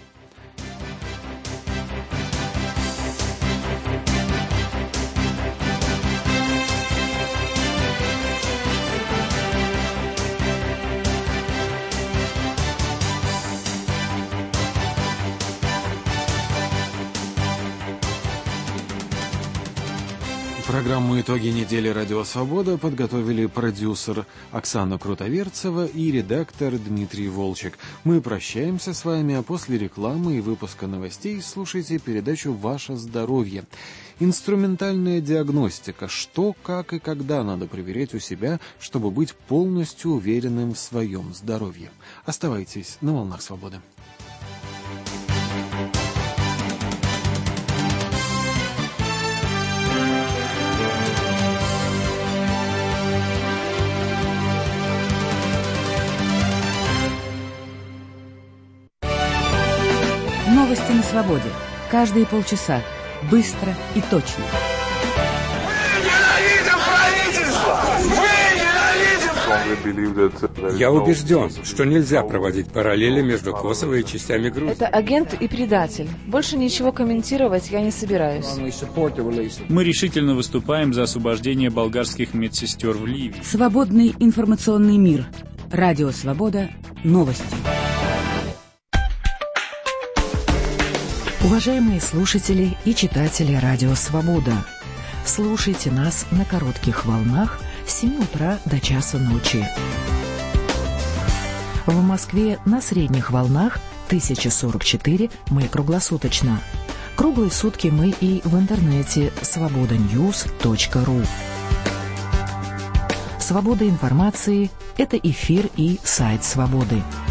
Программу «Итоги недели. Радио Свобода» подготовили продюсер Оксана Крутоверцева и редактор Дмитрий Волчек. Мы прощаемся с вами, а после рекламы и выпуска новостей слушайте передачу «Ваше здоровье». Инструментальная диагностика. Что, как и когда надо проверять у себя, чтобы быть полностью уверенным в своем здоровье. Оставайтесь на волнах свободы. Новости на свободе. Каждые полчаса. Быстро и точно. Я убежден, что нельзя проводить параллели между Косово и частями Грузии. Это агент и предатель. Больше ничего комментировать я не собираюсь. Мы решительно выступаем за освобождение болгарских медсестер в Ливии. Свободный информационный мир. Радио Свобода. Новости. Уважаемые слушатели и читатели Радио Свобода, слушайте нас на коротких волнах с семи утра до часа ночи. В Москве на средних волнах тысяча сорок четыре мы круглосуточно. Круглые сутки мы и в интернете свобода ньюс точка ру. Свобода информации – это эфир и сайт Свободы.